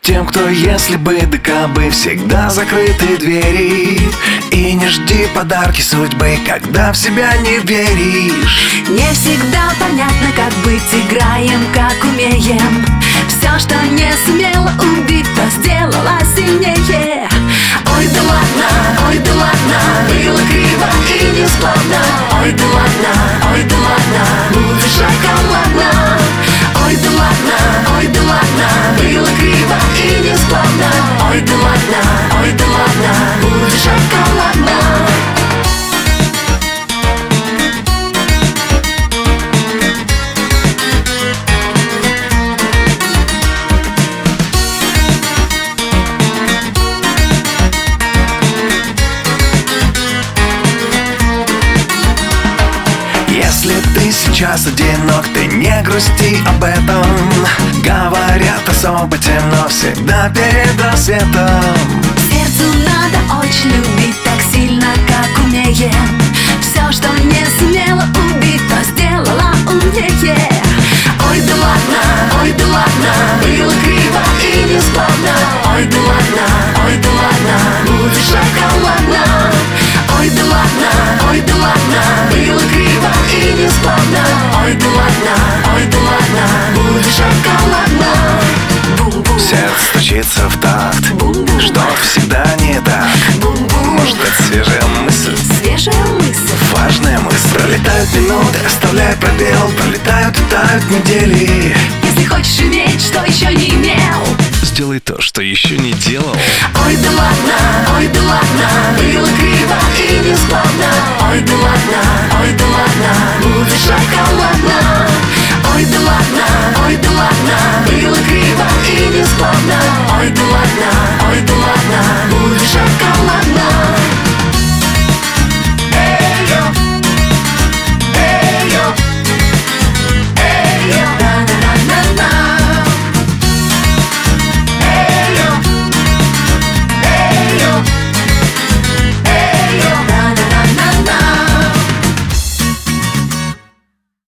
Тем, кто если бы да кабы, всегда закрыты двери. И не жди подарки судьбы, когда в себя не веришь. Не всегда понятно, как быть, играем, как умеем. Все, что не сумела убить, то сделала сильнее. Ой, да ладно, было криво и нескладно. Ой, да ладно, будет шоколадно. Ой, да ладно, было криво и нескладно. Ой, да ладно, будет шоколадно. Если ты сейчас одинок, ты не грусти об этом. Говорят, особо темно всегда перед рассветом. Сердцу надо очень любить так сильно, как умеем. Все, что не сумела убить, то сделала умнее. Ой, да ладно, было криво и нескладно. Ой, да ладно, будет шоколадно. Ой, да ладно, было криво и нескладно. Ой, да ладно, будет шоколадно. Бум-бум. Сердце стучится в такт, Бум-бум. что-то всегда не так. Бум-бум. Может, это свежая мысль, Свежая мысль. важная мысль. Пролетают минуты, оставляя пробел. Пролетают и тают недели. Если хочешь иметь, что еще не имел, Сделай то, что еще не делал. ой, да ладно, было криво и нескладно. Ой, да ладно,